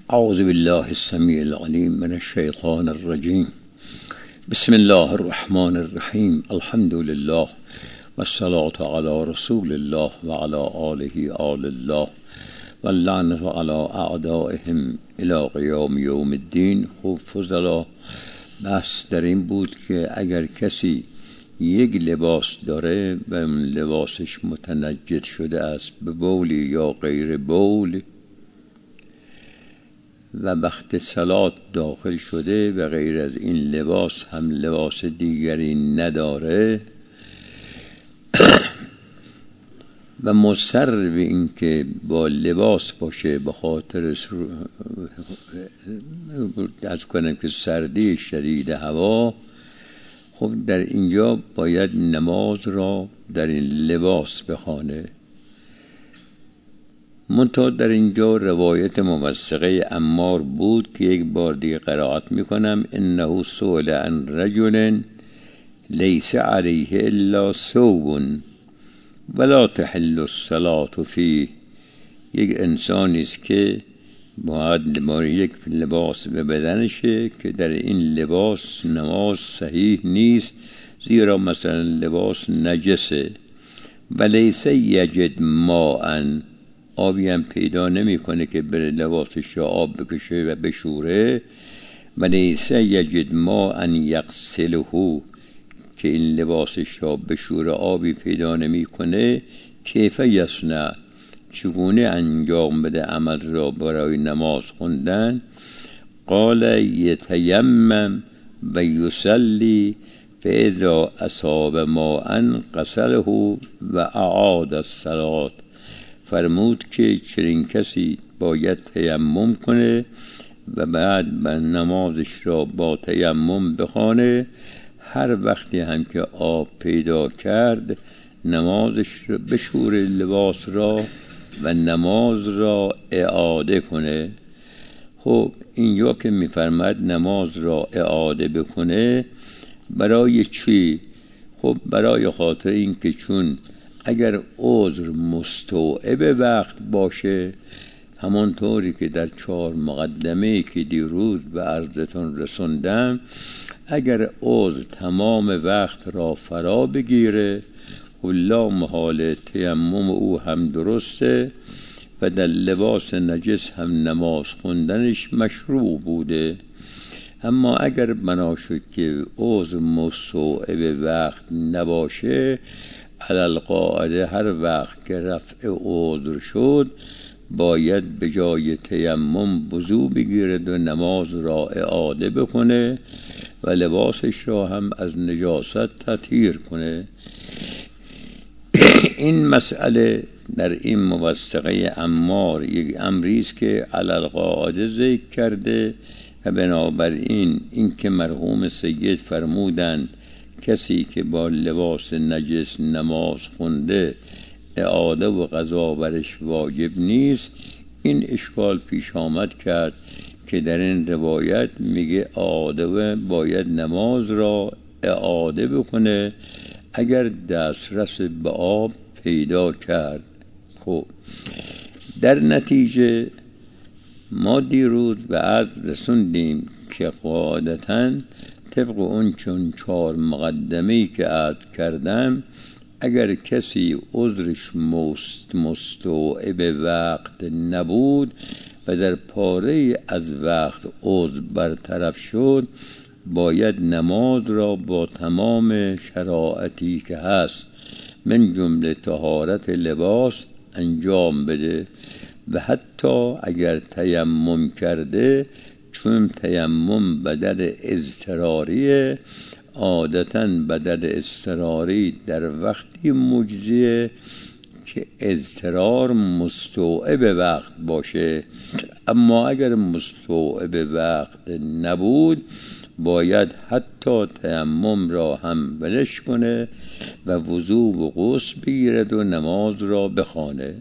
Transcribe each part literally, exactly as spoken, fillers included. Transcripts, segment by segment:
اعوذ بالله السمیع العلیم من الشیطان الرجیم. بسم الله الرحمن الرحیم. الحمد لله والصلاة علی رسول الله و علی آله آل الله واللعنة علی اعدائهم الی قیام یوم الدین. خوب فضلا، بحث در این بود که اگر کسی یک لباس داره و لباسش متنجس شده است به بولی یا غیر بول و وقت صلات داخل شده و غیر از این لباس هم لباس دیگری نداره و مصر به این که با لباس باشه به خاطر از کنم که سردی شدید هوا، خب در اینجا باید نماز را در این لباس بخوانه. منتها در اینجا روایت موثقه عمار بود که یک بار دیگه قرائت میکنم: انه سئل عن رجل لیس علیه الا ثوب ولا تحل الصلاة فیه. یک انسانی است که باید یک لباس به بدنشه که در این لباس نماز صحیح نیست، زیرا مثلا لباس نجسه. و لیس یجد ماء، آبی هم پیدا نمی کنه که بره لباسش را آب بکشه و بشوره. و لیس یجد ماء یغسله، که این لباسش را بشوره آبی پیدا نمی کنه. کیف یصنع، چگونه انجام بده عمل را برای نماز خوندن؟ قال یتیمم و یصلی فاذا اصاب ماء غسله و اعاد الصلاة. فرمود که چنین کسی باید تیمم کنه و بعد نمازش را با تیمم بخوانه. هر وقتی هم که آب پیدا کرد نمازش را بشوره لباس را و نماز را اعاده کنه. خب اینجا که میفرماد نماز را اعاده بکنه برای چی؟ خب برای خاطر این که چون اگر عذر مستوعب وقت باشه، همانطوری که در چهار مقدمه که دیروز به عرضتون رسوندم، اگر عذر تمام وقت را فرا بگیره لا محاله تیمم او هم درسته و در لباس نجس هم نماز خوندنش مشروع بوده. اما اگر بنا شد که عذر مستوعب وقت نباشه، علل قاعده هر وقت که رفع عذر شد باید به جای تیمم وضو بگیرد و نماز را اعاده بکنه و لباسش را هم از نجاست تطهیر کنه. این مسئله در این موثقه عمار یک امری است که علل قاعده ذکر کرده و بنابراین این که مرحوم سید فرمودند کسی که با لباس نجس نماز خونده اعاده و قضا برش واجب نیست، این اشکال پیش آمد کرد که در این روایت میگه اعاده و باید نماز را اعاده بکنه اگر دسترس به آب پیدا کرد. خب در نتیجه ما دیروز به عرض رسوندیم که قاعدتاً طبق اون چون چهار مقدمه‌ای که عرض کردم، اگر کسی عذرش مست مستوعب وقت نبود و در پاره از وقت عذر برطرف شد، باید نماز را با تمام شرایطی که هست من جمله طهارت لباس انجام بده و حتی اگر تیمم کرده، چون تیمم بدل اضطراریه، عادتاً بدل اضطراری در وقتی مجزیه که اضطرار مستوعب وقت باشه. اما اگر مستوعب وقت نبود باید حتی تیمم را هم ولش کنه و وضو و غسل بگیرد و نماز را بخوانه.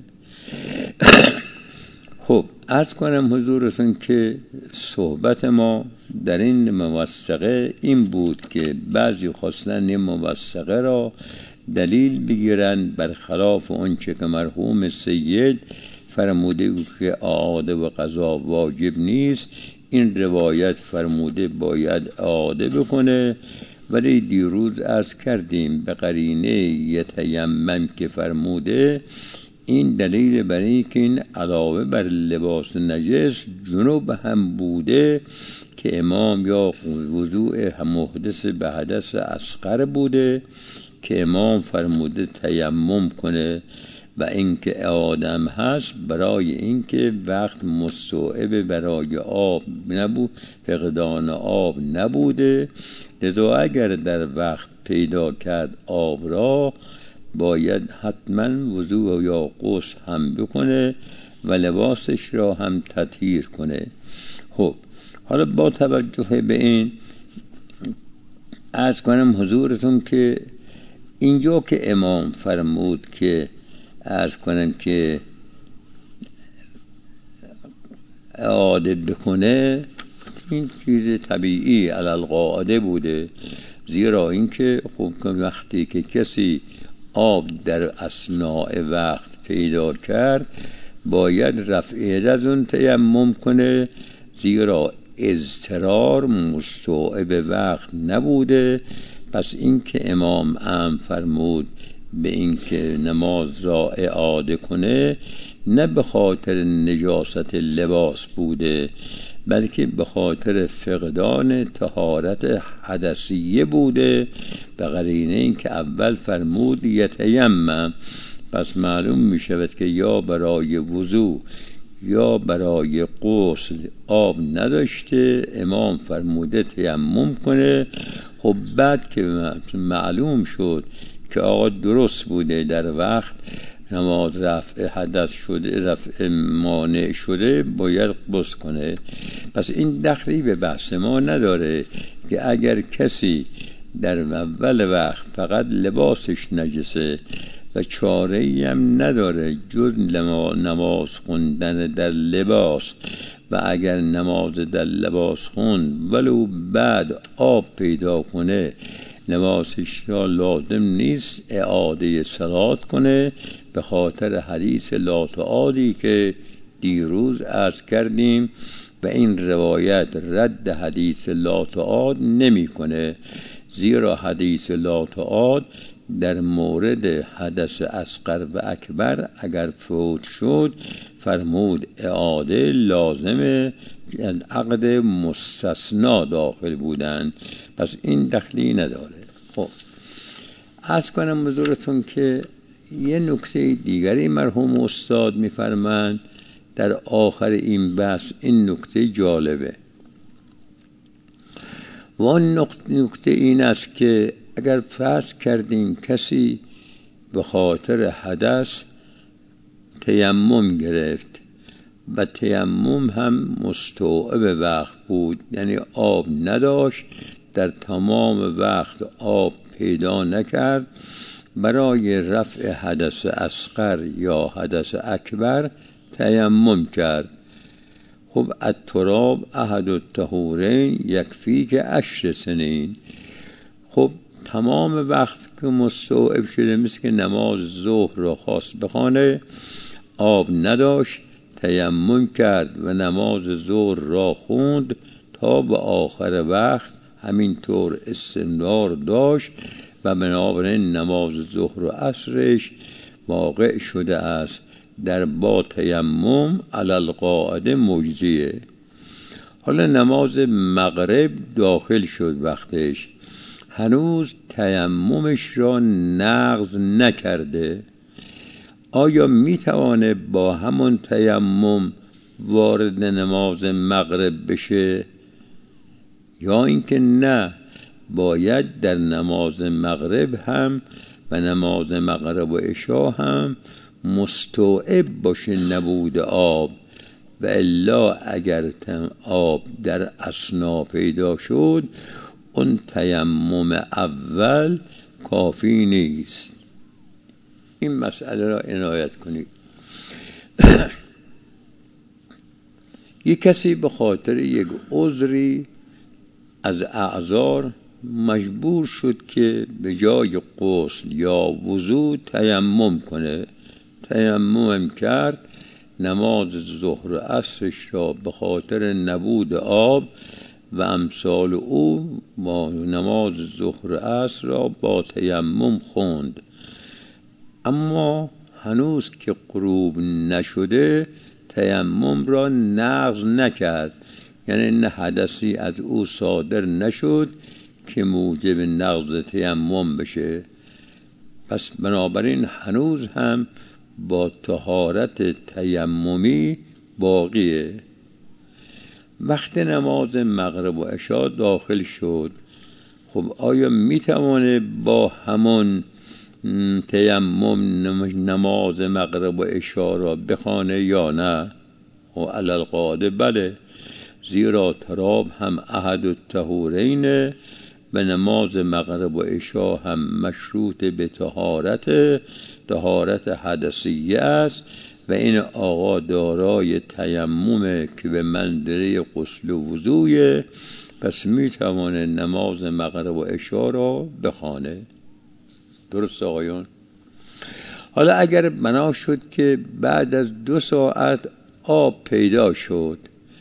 خب عرض کنم حضورتون که صحبت ما در این موثقه این بود که بعضی خواستن این موثقه را دلیل بگیرن برخلاف اون چه که مرحوم سید فرموده که اعاده و قضا واجب نیست. این روایت فرموده باید اعاده بکنه، ولی دیروز عرض کردیم به قرینه یتیمم که فرموده، این دلیل بر این که این علاوه بر لباس نجس جنوب هم بوده که امام یا وضوء محدث به حدث اصغر بوده که امام فرموده تیمم کنه، و اینکه آدم هست برای اینکه وقت مستوعب برای آب نبود، فقدان آب نبوده، لذا اگر در وقت پیدا کرد آب را باید حتما وضوء یا غسل هم بکنه و لباسش را هم تطهیر کنه. خب حالا با توجه به این عرض کنم حضورتون که اینجا که امام فرمود که عرض کنم که اعاده بکنه، این چیز طبیعی علی القاعده بوده، زیرا اینکه خب وقتی که کسی آب در اثناء وقت پیدا کرد باید رفع از اون تیمم کنه، زیرا اضطرار مستوعب وقت نبوده. پس این که امام ام فرمود به این که نماز را اعاده کنه نه به خاطر نجاست لباس بوده، بلکه به خاطر فقدان طهارت حدثیه بوده، به قرینه این که اول فرمود یتیمم. پس معلوم می شود که یا برای وضو یا برای غسل آب نداشته، امام فرموده تیمم کنه. خب بعد که معلوم شد که آقا درست بوده در وقت نماز رفع حدث شده، رفع مانع شده، باید غسل کنه. پس این دخلی به بحث ما نداره که اگر کسی در اول وقت فقط لباسش نجسه و چاره‌ای هم نداره جز نماز خوندن در لباس، و اگر نماز در لباس خوند ولو بعد آب پیدا کنه لباسش را لازم نیست اعاده صلات کنه، به خاطر حدیث لا تعادی که دیروز عرض کردیم، و این روایت رد حدیث لا تعاد نمی کنه، زیرا حدیث لا تعاد در مورد حدث اصغر و اکبر اگر فوت شد فرمود اعاده لازمه، عقد مستثنا داخل بودن، پس این دخلی نداره. خب عرض کنم حضورتون که یه نکته دیگری مرحوم استاد میفرمند در آخر این بحث، این نکته جالبه، و آن نکته این است که اگر فرض کردیم کسی به خاطر حدث تیمم گرفت و تیمم هم مستوعب وقت بود، یعنی آب نداشت، در تمام وقت آب پیدا نکرد، برای رفع حدث اصغر یا حدث اکبر تیمم کرد. خب التراب احد الطهورین یکفی که عشر سنین. خب تمام وقت که مستوعب شده، مثل که نماز ظهر را خواست بخوانه، آب نداشت، تیمم کرد و نماز ظهر را خوند تا به آخر وقت همینطور استمرار داشت، و بنابراین نماز ظهر و عصرش واقع شده است در با تیمم علی القاعده مجزیه. حالا نماز مغرب داخل شد وقتش، هنوز تیممش را نقض نکرده، آیا میتوانه با همون تیمم وارد نماز مغرب بشه، یا اینکه نه باید در نماز مغرب هم و نماز مغرب و عشا هم مستوعب باشه نبود آب، و الا اگر آب در اثنا پیدا شد اون تیمم اول کافی نیست. این مسئله را عنایت کنید. یک کسی به خاطر یک عذری از اعذار مجبور شد که به جای غسل یا وضو تیمم کنه، تیمم کرد، نماز ظهر عصرش را به خاطر نبود آب و امثال او با نماز ظهر عصر را با تیمم خوند. اما هنوز که غروب نشده تیمم را نقض نکرد، یعنی نه حدثی از او صادر نشد که موجب نقض تیمم بشه. پس بنابراین هنوز هم با طهارت تیممی باقیه. وقت نماز مغرب و عشاء داخل شد، خب آیا میتوانه با همون تیمم نماز مغرب و عشاء را بخوانه یا نه؟ و علی القاعده بله، زیرا تراب هم احد الطهورین و نماز مغرب و عشاء هم مشروط به طهارت طهارت حدثیه است و این آقا دارای تیمم که به منزله غسل و وضوء، پس میتوانه نماز مغرب و عشاء را بخوانه. درست آقایون؟ حالا اگر بنا شد که بعد از دو ساعت آب پیدا شد،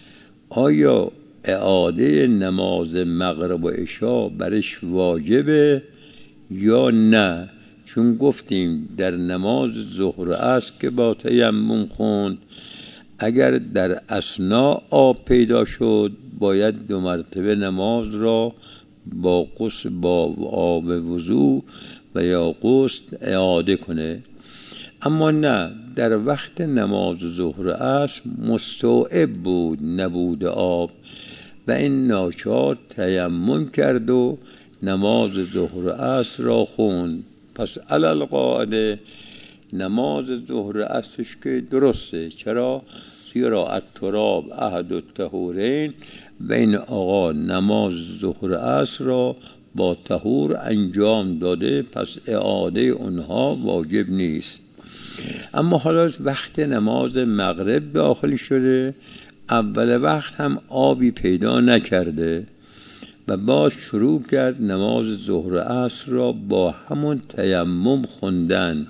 آیا اعاده نماز مغرب و عشاء برش واجبه یا نه؟ چون گفتیم در نماز ظهر عصر که با تیمم خوند، اگر در اثناء آب پیدا شد باید دو مرتبه نماز را با غسل با آب وضو و یا غسل اعاده کنه. اما نه، در وقت نماز ظهر عصر مستوعب بود نبود آب و این ناچار تیمم کرد و نماز ظهر عصر را خوند. پس علی القاعده نماز ظهر عصرش که درسته. چرا؟ زیرا التراب احد الطهورین و این آقا نماز ظهر عصر را با طهور انجام داده، پس اعاده اونها واجب نیست. اما حالا وقت نماز مغرب داخل شده، اول وقت هم آبی پیدا نکرده و باز شروع کرد نماز ظهر عصر را با همون تیمم خوندن.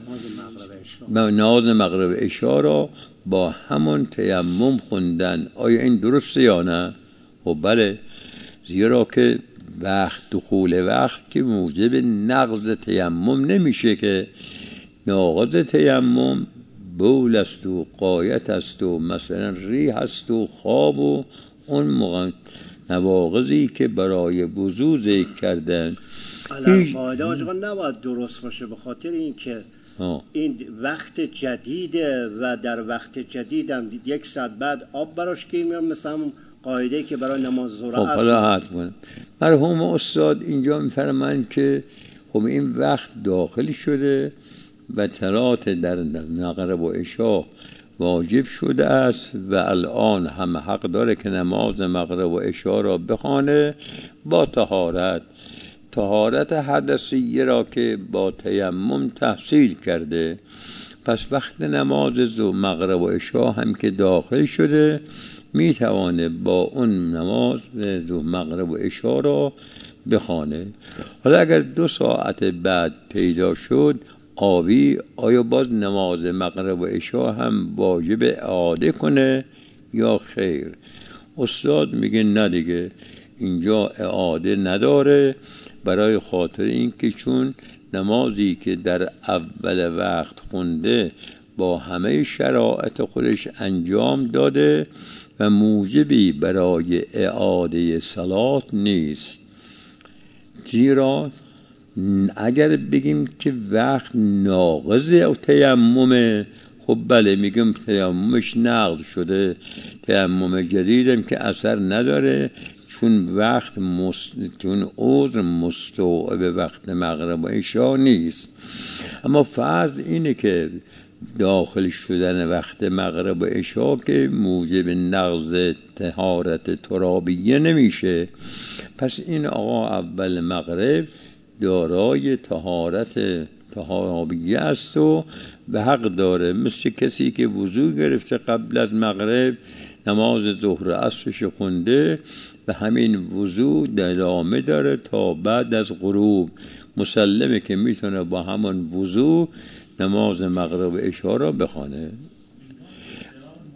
نماز مغرب عشاء را با همون تیمم خوندن. آیا این درسته یا نه؟ خب بله، زیرا که وقت دخول وقت که موجب نقض تیمم نمیشه، که ناقض تیمم بول است و غایت است و مثلا ریح است و خواب و اون موقع نواقضی که برای وضو ذکر کردن. علل قاعده آجا نباید درست باشه، به خاطر این که این وقت جدیده و در وقت جدید هم یک ساعت بعد آب براش گیر میاد، مثل همون قاعده که برای نماز ظهر خب حالا حتما مرحوم استاد اینجا میفرمایند که خب این وقت داخل شده و طلات در مغرب و عشاء واجب شده است و الان هم حق داره که نماز مغرب و عشاء را بخوانه با طهارت طهارت حدثیه را که با تیمم تحصیل کرده. پس وقت نماز مغرب و عشاء هم که داخل شده، میتوانه با اون نماز مغرب و عشاء را بخوانه. حالا اگر دو ساعت بعد پیدا شد آبی، آیا باز نماز مغرب و عشاء هم واجب اعاده کنه یا خیر؟ استاد میگه نه دیگه، اینجا اعاده نداره، برای خاطر این که چون نمازی که در اول وقت خونده با همه شرایط خودش انجام داده و موجبی برای اعاده صلات نیست. زیرا اگر بگیم که وقت ناقض او تیممه، خب بله میگم تیممش نقض شده، تیمم جدیدم که اثر نداره، چون وقت مست... چون عذر مستوعب وقت مغرب و عشاء نیست. اما فرض اینه که داخل شدن وقت مغرب و عشاء که موجب نقض طهارت ترابیه نمیشه، پس این آقا اول مغرب دارای طهارت ترابیه است و به حق داره، مثل کسی که وضو گرفته قبل از مغرب نماز ظهر عصرش خونده و همین وضو ادامه داره تا بعد از غروب، مسلمه که میتونه با همون وضو نماز مغرب عشاء را بخونه.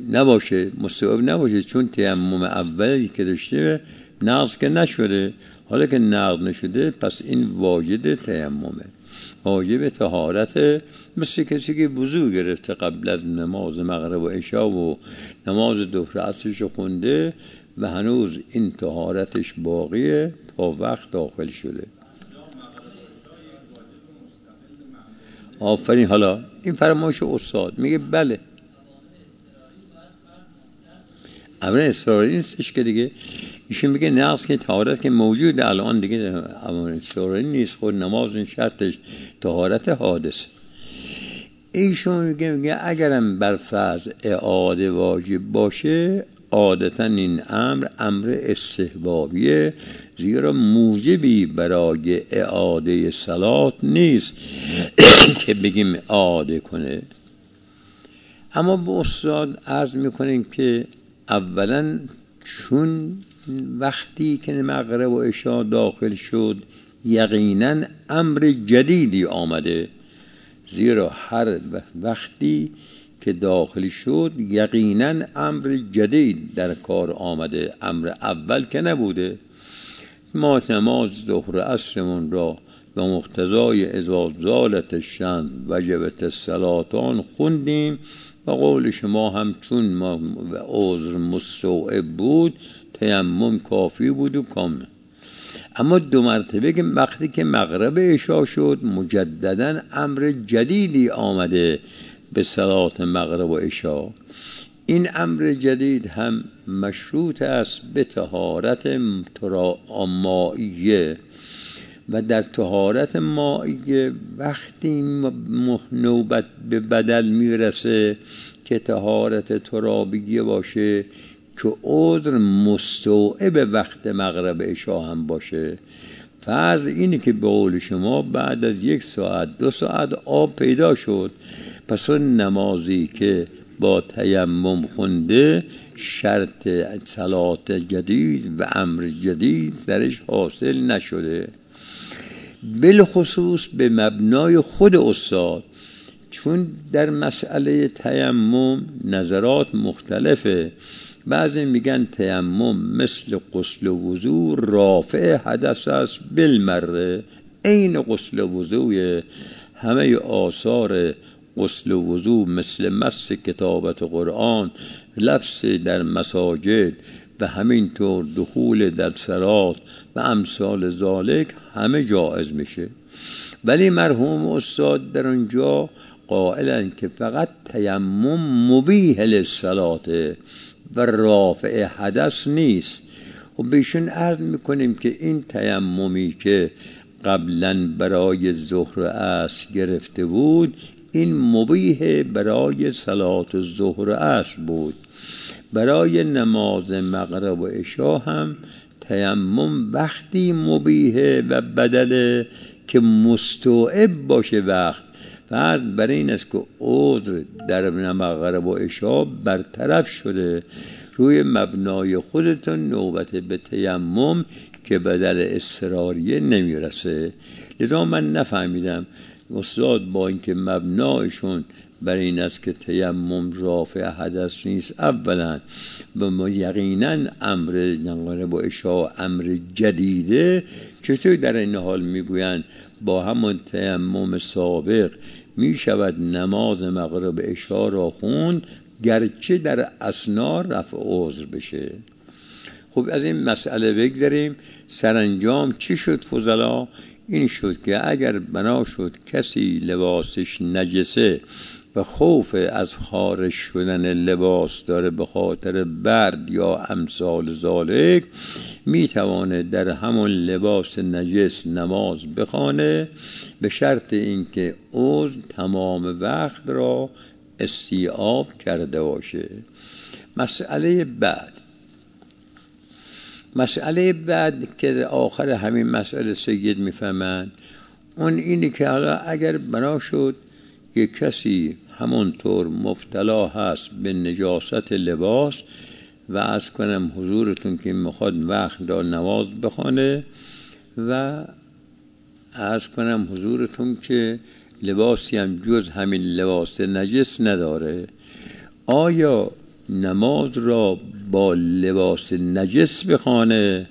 نباشه، مستوعب نباشه، چون تیمم اولی که داشته نقض که نشده. حالا که نقض نشده پس این واجد تیممه، واجب طهارت، مثل کسی که وضو گرفته قبل از نماز مغرب و عشا و نماز ظهر عصرش خونده و هنوز این طهارتش باقیه تا وقت داخل شده. آفرین. حالا این فرمایش استاد میگه بله، امر اضطراری نیستش که دیگه. ایشون میگه نقض که طهارت که موجود الان دیگه امر اضطراری نیست، خود نماز این شرطش طهارت حادث. ایشون میگه میگه اگرم بر فرض اعاده واجب باشه، عادتا این امر امر استحبابیه، زیرا موجبی برای اعاده صلات نیست که بگیم اعاده کنه. اما به استاد عرض میکنیم که اولا چون وقتی که مغرب و عشا داخل شد یقینا امر جدیدی آمده، زیرا هر وقتی که داخل شد یقینا امر جدید در کار آمده، امر اول که نبوده. ما نماز ظهر عصرمون را و مقتضای اذا زالت الشمس وجبت الصلاتان خوندیم و قول شما هم چون ما عذر مستوعب بود تیمم کافی بود و کامل. اما دو مرتبه که وقتی که مغرب عشا شد مجددا امر جدیدی آمده به صلات مغرب و عشا. این امر جدید هم مشروط است به طهارت مائیه و در طهارت مائیه وقتی نوبت به بدل میرسه که طهارت ترابیه باشه که عذر مستوعب وقت مغرب عشا هم باشه. فرض اینه که به قول شما بعد از یک ساعت دو ساعت آب پیدا شد، پس اون نمازی که با تیمم خونده شرط صلات جدید و امر جدید درش حاصل نشده. بالخصوص به مبنای خود استاد، چون در مسئله تیمم نظرات مختلفه. بعضی میگن تیمم مثل غسل و وضو رافع حدث است بالمره، این غسل و وضوی همه آثار غسل و وضو مثل مس کتابت قرآن، لبس در مساجد و همینطور دخول در صلات و امثال ذالک همه جایز میشه. ولی مرحوم استاد در اونجا قائلن که فقط تیمم مبیح للصلات و رافع حدث نیست. و بهشون عرض میکنیم که این تیممی که قبلا برای ظهر عصر گرفته بود این مبیح برای صلات ظهر عصر بود. برای نماز مغرب و عشا هم تیمم وقتی مبیح و بدله که مستوعب باشه وقت. فرض بر این است که عذر در مغرب و عشا برطرف شده، روی مبنای خودتون نوبت به تیمم که بدل اضطراریه نمیرسه. لذا من نفهمیدم استاد با اینکه مبنایشون بر این است که تیمم رافع حدث نیست اولا و ما یقینا امر مغرب و عشا امر جدیده، چطور در این حال میگویند با همون تیمم سابق می شود نماز مغرب عشا را خوند گرچه در اثنا رفع عذر بشه. خب از این مسئله بگذاریم. سرانجام چی شد فضلا؟ این شد که اگر بنا شد کسی لباسش نجسه و خوف از خارج شدن لباس داره به خاطر برد یا امثال ذالک، میتوانه در همون لباس نجس نماز بخوانه به شرط اینکه عضو تمام وقت را استیعاب کرده باشه. مسئله بعد مسئله بعد که آخر همین مسئله سید میفهمند اون اینی که حالا اگر بنا شد که کسی همونطور مبتلا هست به نجاست لباس و از کنم حضورتون که میخواد وقت دار نماز بخونه و از کنم حضورتون که لباسی هم جز همین لباس نجس نداره، آیا نماز را با لباس نجس بخوانه،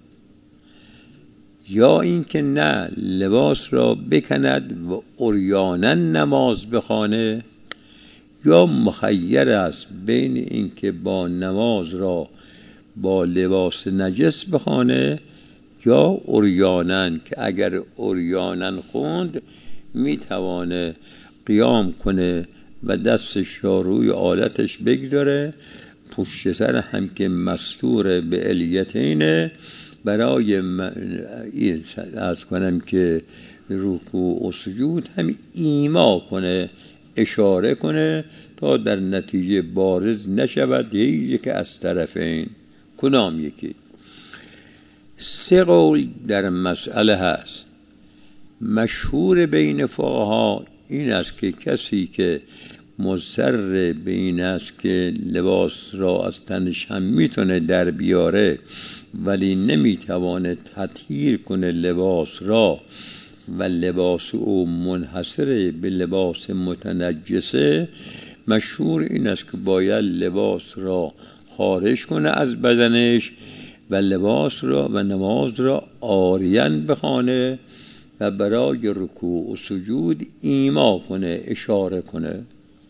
یا اینکه نه لباس را بکند و عریانا نماز بخوانه، یا مخیر است بین اینکه با نماز را با لباس نجس بخوانه یا عریانا، که اگر عریانا خوند میتوانه قیام کنه و دستش را روی آلتش بگذاره، پشت سر هم که مستور به الیتینه، برای از کنم که رکوع و سجود هم ایما کنه، اشاره کنه تا در نتیجه بارز نشود یکی از طرفین. کدام یکی؟ سه قول در مسئله هست. مشهور بین فقها این است که کسی که مضطر به این است که لباس را از تنش هم میتونه در بیاره ولی نمیتوانه تطهیر کنه لباس را و لباس او منحصر به لباس متنجسه، مشهور این است که باید لباس را خارج کنه از بدنش و لباس را و نماز را عاریان بخوانه و برای رکوع و سجود ایما کنه، اشاره کنه.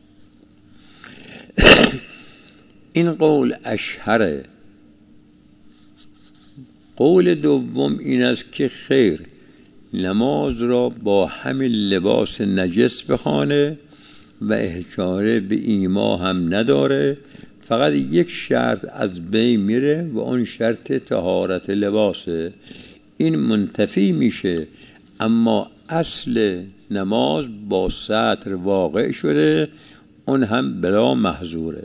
این قول اشهره. قول دوم این است که خیر، نماز را با همین لباس نجس بخوانه و اشاره به ایما هم نداره، فقط یک شرط از بین میره و اون شرط طهارت لباسه. این منتفی میشه، اما اصل نماز با ستر واقع شده، اون هم بلا محظوره.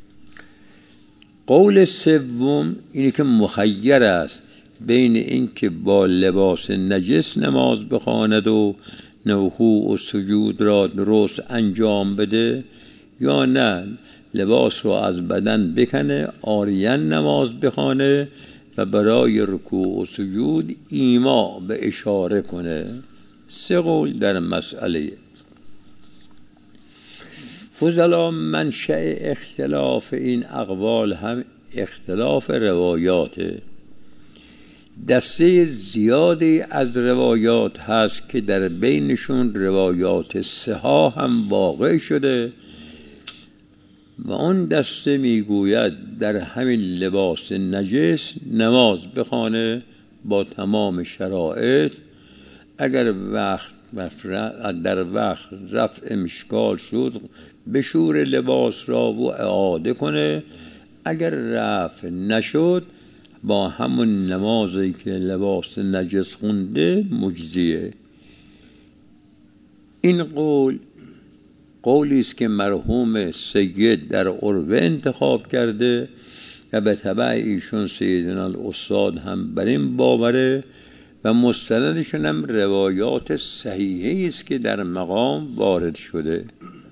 قول سوم اینه که مخیر است بین این که با لباس نجس نماز بخواند و رکوع و سجود را درست انجام بده، یا نه لباس را از بدن بکنه، عاریان نماز بخوانه و برای رکوع و سجود ایما به اشاره کنه. سه قول در مسئله. فضلا منشأ اختلاف این اقوال هم اختلاف روایاته. دسته زیادی از روایات هست که در بینشون روایات صحاح هم واقع شده و اون دسته میگوید در همین لباس نجس نماز بخوانه با تمام شرایط. اگر وقت در وقت رفع مشکال شد بشور لباس را و اعاده کنه، اگر رفع نشد با همون نمازی که لباس نجس خونده مجزیه. این قول قولی است که مرحوم سید در عروه انتخاب کرده و به تبع ایشون سیدنا الاستاد هم بر این باوره و مستندشون هم روایات صحیحی است که در مقام وارد شده.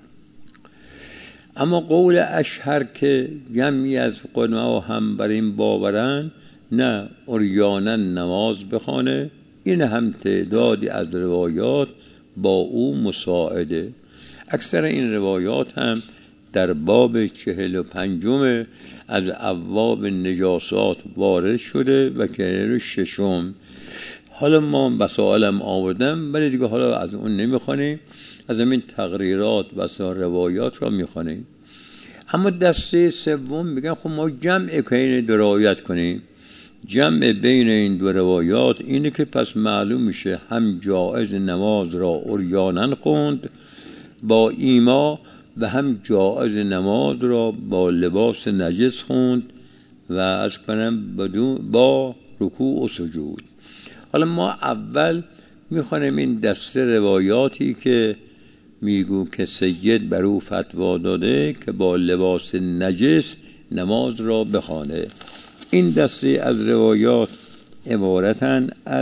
اما قول اشهر که جمعی از قناع هم بر این باورن، نه عریانا نماز بخوانه، این هم تعدادی از روایات با او مساعده. اکثر این روایات هم در باب چهل و پنجم از ابواب نجاسات وارد شده و که ششم. حالا ما مسائلم آوردم ولی دیگه حالا از اون نمیخوانیم، از همین تقریرات و روایات را میخوانیم. اما دسته سوم میگن خب ما جمع کنیم درایت کنیم. جمع بین این دو روایات اینه که پس معلوم میشه هم جائز نماز را عریانا خوند با ایما و هم جائز نماز را با لباس نجس خوند و از کنم با رکوع و سجود. حالا ما اول میخوانیم این دسته روایاتی که میگو که سید بر او فتوا داده که با لباس نجس نماز را بخوانه. این دسته از روایات عبارتن از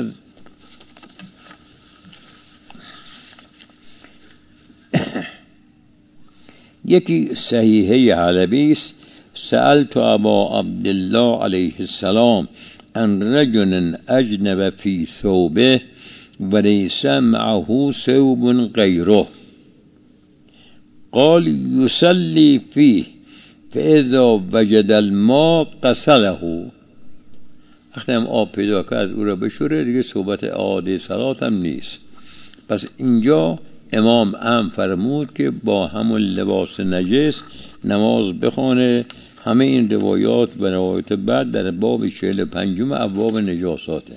یکی صحیحه حلبی است: سألت ابا عبدالله علیه السلام عن رجل اجنب فی ثوبه ولیس معه ثوب غیره قال يصلي فيه فاذا وجد الماء غسله، وقتی هم آب پیدا کرد او را بشوره، دیگه صحبت اعاده صلات هم نیست. پس اینجا امام هم فرمود که با همون لباس نجس نماز بخونه. همه این روایات و روایات بعد در باب چهل و پنجم ابواب نجاساته.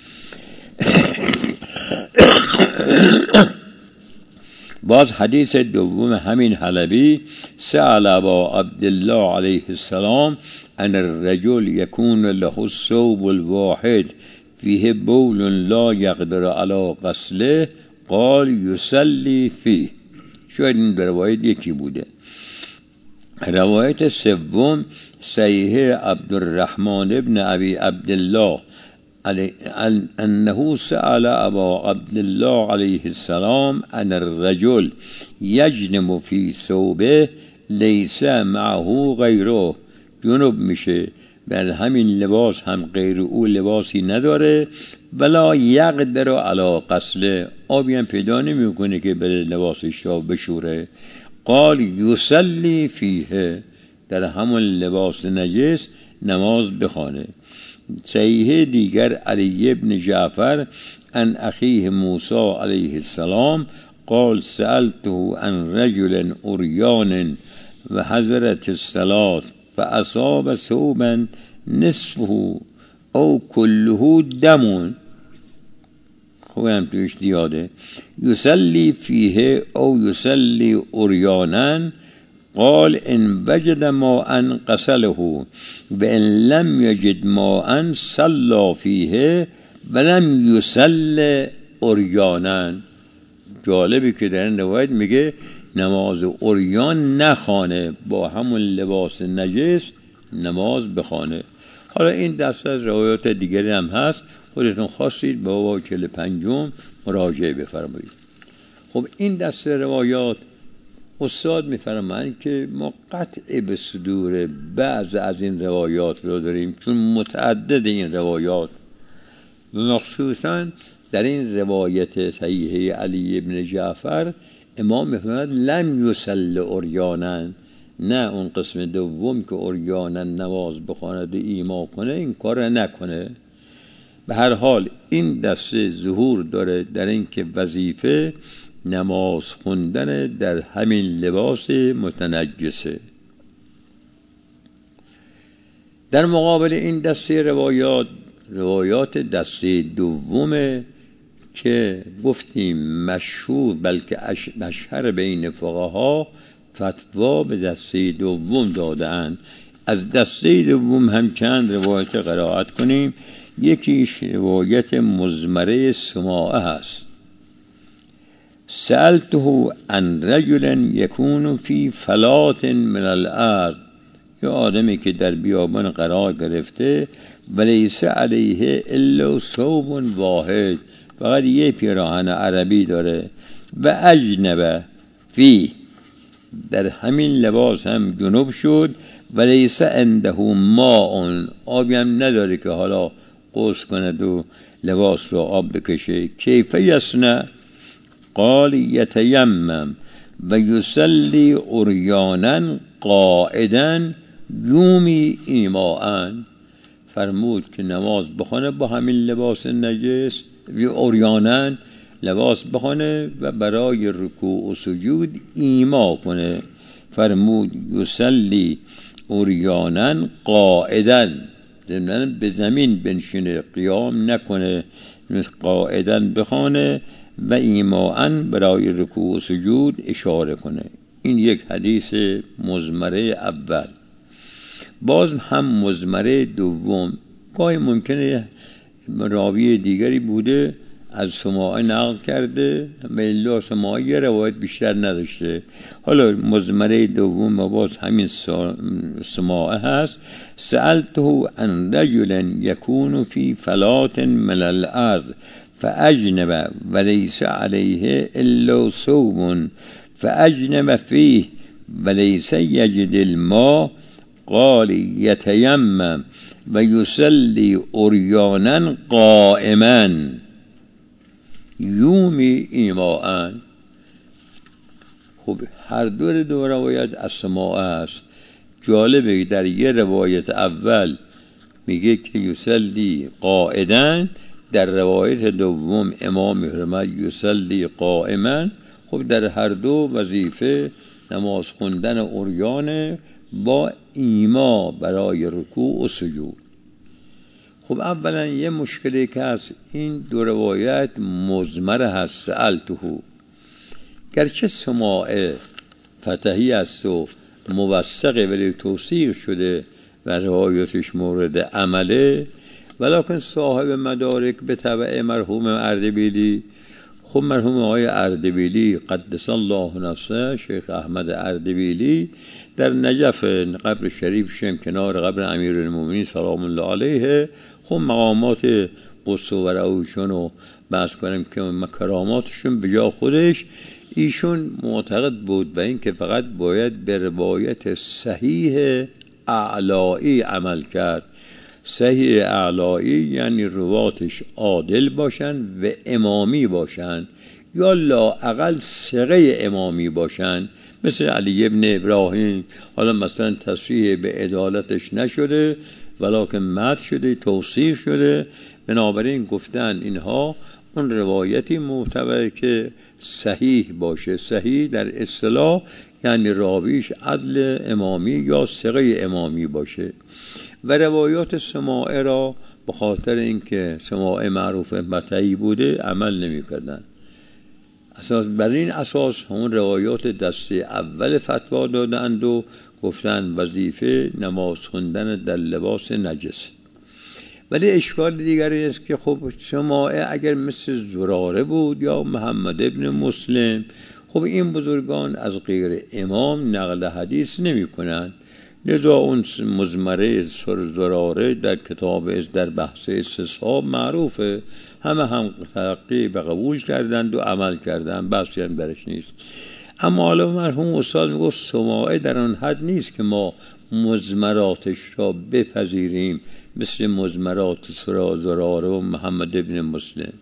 باز حدیث دوم همین حلبی، سأل ابا عبدالله علیه السلام ان الرجل یکون له الثوب الواحد فیه بول لا یقدر علی غسله قال یصلی فیه. شاید این روایت یکی بوده. روایت سوم صحیح عبدالرحمن ابن ابی عبدالله انه سأل ابا عبدالله علیه السلام ان الرجل یجنم فی ثوبه لیس معه غیره، جنوب میشه بر همین لباس هم غیر او لباسی نداره، بلا یقدر علی غسله، آبی هم پیدا نمیکنه که بره لباسش را بشوره. قال یصلی فیه، در همون لباس نجس نماز بخوانه. صحیح دیگر علی ابن جعفر ان اخیه موسی علیه السلام قال سألته عن رجل عریان و حضرت الصلاة فاصاب ثوبا نصفه او کله دم، خویم توش دیاده، یصلی فیه او یصلی عریانا قال ان وجد ماء غسله و ان لم یجد ماء صلى فیه ولم یصلی عریانا. جالبی که در این روایت میگه نماز عریان نخوانه، با همون لباس نجس نماز بخوانه. حالا این دست از روایات دیگری هم هست، خودتون خواستید به باب چهل و پنجم مراجعه بفرمایید. خب این دست روایات استاد میفرمایند که ما قطع به صدور بعض از این روایات رو داریم، چون متعدد این روایات، مخصوصا در این روایت صحیحه علی ابن جعفر امام میفرماید لم یصلی عریانا، نه اون قسم دوم که عریانا نماز بخواند ایما کنه، این کار نکنه. به هر حال این دسته ظهور داره در این که وظیفه نماز خوندن در همین لباس متنجسه. در مقابل این دسته روایات، روایات دسته دومه که گفتیم مشهور بلکه اشهر بین فقها فتوا به دسته دوم دادن. از دسته دوم هم چند روایت قرائت کنیم. یکیش روایت مزمره سماعه هست. سألته عن رجل یکون فی فلات من الارض، یا آدمی که در بیابان قرار گرفته ولیس علیه الا ثوب واحد، فقط یه پیراهن عربی داره، و اجنبه فی، در همین لباس هم جنوب شد، ولیس عنده ماء، آبی هم نداره که حالا غسل کند و لباس رو آب بکشه. کیف یصنع؟ قال یتیمم و یصلی عریانا قاعدا یومی ایماء. فرمود که نماز بخونه با همین لباس نجس و عریانا لباس بخونه و برای رکوع و سجود ایما کنه. فرمود یصلی عریانا قاعدا، ضمن به زمین بنشینه، قیام نکنه، قاعدا بخونه و ایماء برای رکوع و سجود اشاره کنه. این یک حدیث مزمره اول. باز هم مزمره دوم گاهی ممکنه راوی دیگری بوده از سماعه نقل کرده، ملا سماعه یه روایت بیشتر نداشته. حالا مزمره دوم باز همین سماعه هست. سألته عن رجل یکون فی فلات من الارض فاجنب وليس عليه الا ثوب فاجنب فيه وليس يجد الماء قال يتيمم ويصلي عريانا قائما یومی ایماء. خب هر دو دو روایت از سماعه است جالبه در یه روایت اول میگه که یصلی قاعدن، در روایت دوم امام میفرماید یصلی قائما. خب در هر دو وظیفه نماز خوندن عریان با ایما برای رکوع و سجود. خب اولا یه مشکلی که هست، این دو روایت مضمر هست. سألته، گرچه سماع فتحی است و موثقه ولی توثیق شده و روایتش مورد عمله، ولکن صاحب مدارک به تبع مرحوم اردبیلی، خب مرحوم آقای اردبیلی قدس الله نفسه، شیخ احمد اردبیلی در نجف قبر شریفشم کنار قبر امیرالمومنین سلام الله علیه، خب مقامات قدس و ورعوشون رو بحث کنیم که کراماتشون به جا خودش، ایشون معتقد بود به این که فقط باید به روایت صحیح اعلایی عمل کرد. صحیح اعلایی یعنی رواتش عادل باشن و امامی باشن، یا لااقل ثقه امامی باشن، مثل علی ابن ابراهیم. حالا مثلا تصریح به عدالتش نشده ولکن مد شده، توصیف شده، بنابراین گفتن اینها اون روایتی معتبره که صحیح باشه. صحیح در اصطلاح یعنی راویش عدل امامی یا ثقه امامی باشه. و روایات سماع را به خاطر اینکه سماع معروف متعی بوده عمل نمی کردن. اساس بر این اساس همون روایات دسته اول فتوا دادند و گفتن وظیفه نماز خوندن در لباس نجس. ولی اشکال دیگری است که خب سماع اگر مثل زراره بود یا محمد ابن مسلم، خب این بزرگان از غیر امام نقل حدیث نمی کنند. لذا اون مزمره سر زراره در کتاب در بحث استصحاب معروفه، همه هم تلقی به قبول کردند و عمل کردند، بحثی هم درش نیست. اما حالا مرحوم استاد میگفت سماع در آن حد نیست که ما مزمراتش را بپذیریم مثل مزمرات سر زراره و محمد ابن مسلم.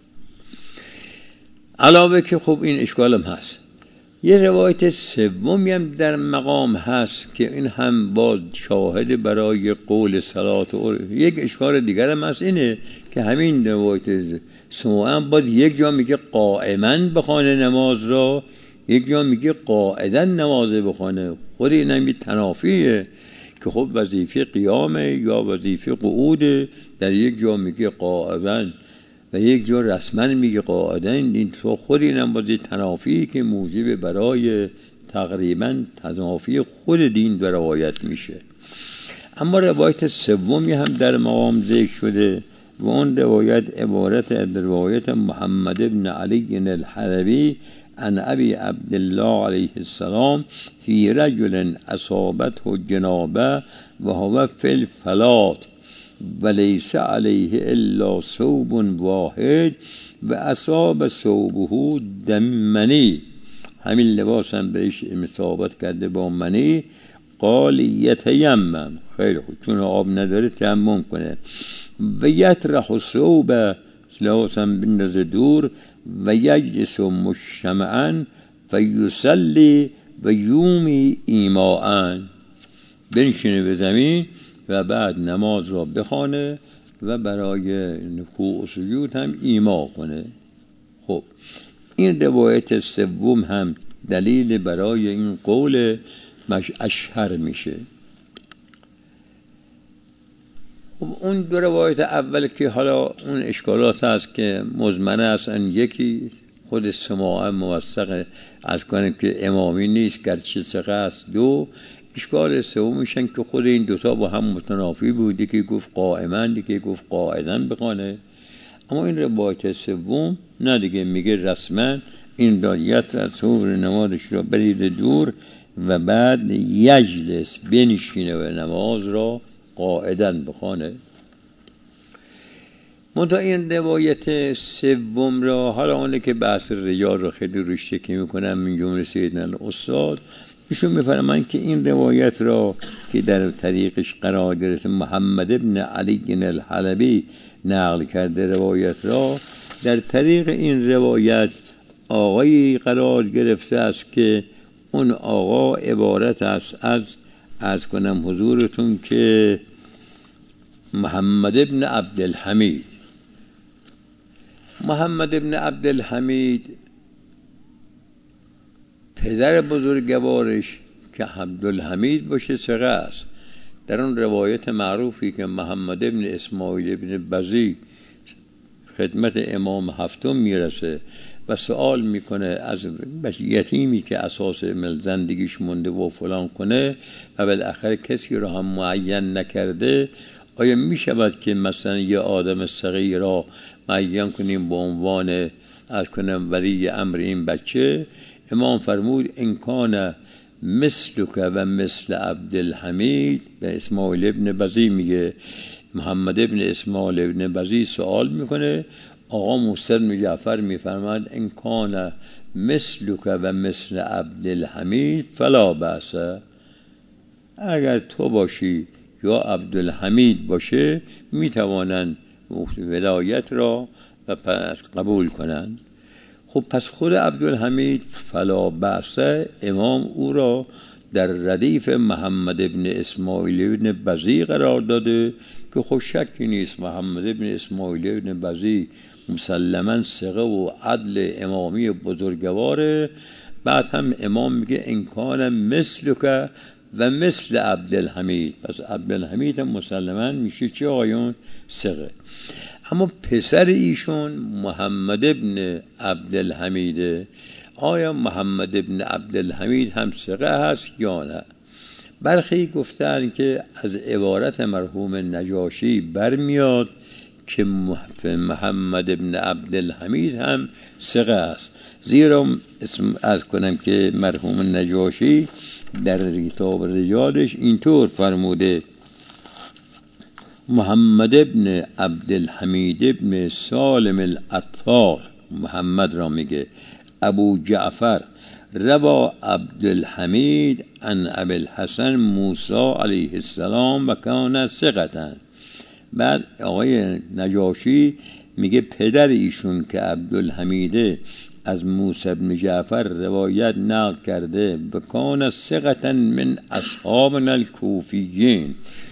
علاوه که خب این اشکال هم هست. یه روایت سومی هم در مقام هست که این هم با شاهد برای قول صلات و یک اشکال دیگر هم هست، اینه که همین روایت سماع هم باید یک جا میگه قائما بخوانه نماز را، یک جا میگه قاعدا نماز بخوانه. خود این هم تنافیه که خب وظیفه قیامه یا وظیفه قعوده، در یک جا میگه قاعدا و یک جا رسما میگه قاعدا. این تو خود اینم بازی تنافی که موجب برای تقریبا تنافی خود دین در روایت میشه. اما روایت سومی هم در مقام ذکر شده و اون روایت عبارت از روایت محمد ابن علی الحلبی عن ابی عبدالله علیه السلام فی رجل اصابته جنابه و هو فی الفلات و لیس علیه الا ثوب واحد و اصاب ثوبه دم منی، همین لباس هم بهش اصابت کرده با منی. قال یتیمم، خیلی خوب، چون آب نداره تیمم کنه. و یطرح ثوب، لباس هم بندازه دور. و یجلس مجتمعا و یصلی و یومی ایماء، بنشینه به زمین و بعد نماز را بخوانه و برای رکوع و سجود هم ایما کنه. خب این روایت سوم هم دلیل برای این قول مش اشهر میشه. خب اون دو روایت اول که حالا اون اشکالات هست که مزمنه هستن، یکی خود سماع موثق از کنیم که امامی نیست گرچه ثقه است. دو اشکال سومشن که خود این دوتا با هم متنافی بود، یکی گفت قائما یکی گفت قاعدا بخوانه. اما این روایت سوم نه دیگه، میگه رسما این دایت از طور نمازش را برید دور و بعد یجلس بنشینه و نماز را قاعدا بخوانه. منتها این روایت سوم را حالا اونه که بحث رجال را خیلی روش تکی میکنم من جمله سیدنا الاستاد، ایشون میفرمان که این روایت را که در طریقش قرار گرفته محمد ابن علی الحلبی نقل کرده، روایت را در طریق این روایت آقایی قرار گرفته است که اون آقا عبارت است از عرض کنم حضورتون که محمد ابن عبدالحمید محمد ابن عبدالحمید پدر بزرگوارش که عبدالحمید باشه ثقه است. در اون روایت معروفی که محمد ابن اسماعیل ابن بزی خدمت امام هفتم میرسه و سوال میکنه از یتیمی که اساس زندگیش مونده و فلان کنه و بالاخره کسی رو هم معین نکرده، آیا میشود که مثلا یه آدم صغیر را معین کنیم به عنوان از کنم ولی امر این بچه؟ امام فرمود ان کان مثلک و مثل عبدالحمید. به اسماعیل ابن بزی میگه، محمد ابن اسماعیل ابن بزی سوال میکنه، آقا موسی بن جعفر میفرماد ان کان مثلک و مثل عبدالحمید فلا بأس، اگر تو باشی یا عبدالحمید باشه میتوانند ولایت را و پس قبول کنند. خب پس خود عبدالحمید فلا بأس، امام او را در ردیف محمد ابن اسماعیل ابن بزی قرار داده که خب شکی نیست محمد ابن اسماعیل ابن بزی مسلماً ثقه و عدل امامی بزرگواره. بعد هم امام میگه ان کان مثلک و مثل عبدالحمید، پس عبدالحمید هم مسلماً میشه چه آیون؟ ثقه. اما پسر ایشون محمد ابن عبدالحمیده، آیا محمد ابن عبدالحمید هم ثقه هست یا نه؟ برخی گفتن که از عبارت مرحوم نجاشی برمیاد که محمد ابن عبدالحمید هم ثقه است، زیرا اسم از کنم که مرحوم نجاشی در کتاب رجالش اینطور فرموده: محمد ابن عبدالحمید ابن سالم العطار، محمد را میگه، ابو جعفر روا عبدالحمید عن ابی الحسن موسی علیه السلام و کان ثقة. بعد آقای نجاشی میگه پدر ایشون که عبدالحمیده از موسی بن جعفر روایت نقل کرده و کان ثقة من اصحابنا الکوفیین.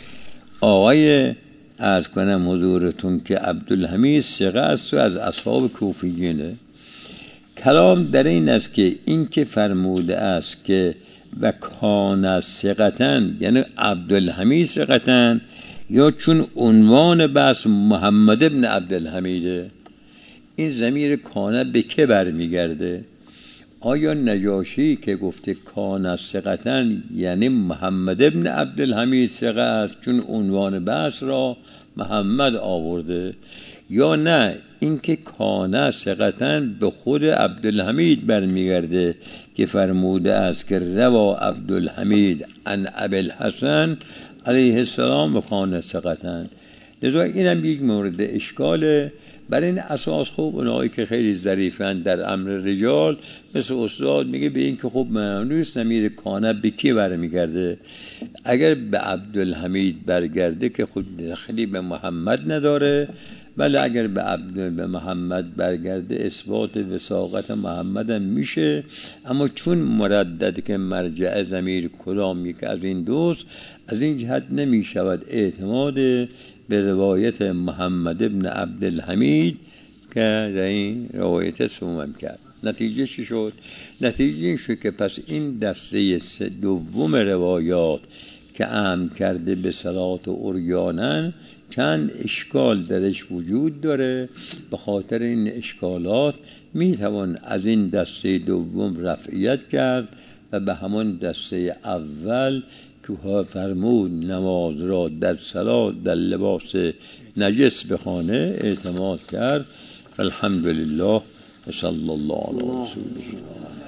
آقای عرض کنم حضورتون که عبدالحمید ثقه است و از اصحاب کوفیینه. کلام در این است که این که فرموده است که و کان ثقةً یعنی عبدالحمید ثقةً، یا چون عنوان بحث محمد ابن عبدالحمیده، این ضمیر کان به که برمیگرده؟ آیا نجاشی که گفته کان ثقةً یعنی محمد ابن عبدالحمید ثقه است چون عنوان بحث را محمد آورده، یا نه اینکه کان ثقةً به خود عبدالحمید برمیگرده که فرموده است که روا عبدالحمید عن ابی الحسن علیه السلام و کان ثقةً. لذا اینم یک مورد اشکاله. بر این اساس خوب اونایی که خیلی ظریفن در امر رجال مثل استاد میگه به این که خب معنوس نمیره کانه به کی برمیگرده؟ اگر به عبدالحمید برگرده که خود خیلی به محمد نداره، ولی اگر به عبد به محمد برگرده اثبات وثاقت محمد هم میشه. اما چون مردد که مرجع ضمیر کدام یک از این دوست، از این جهت نمیشود اعتماد به روایت محمد ابن عبدالحمید که در این روایت سومم کرد. نتیجه چی شد؟ نتیجه این شد که پس این دسته دوم روایات که اهم کرده به صلات و عریانن چند اشکال درش وجود داره. به خاطر این اشکالات میتوان از این دسته دوم رفعیت کرد و به همون دسته اول که فرمود نماز را در صلات در لباس نجس بخوانه اعتماد کرد. الحمدلله و صلی الله علی رسوله.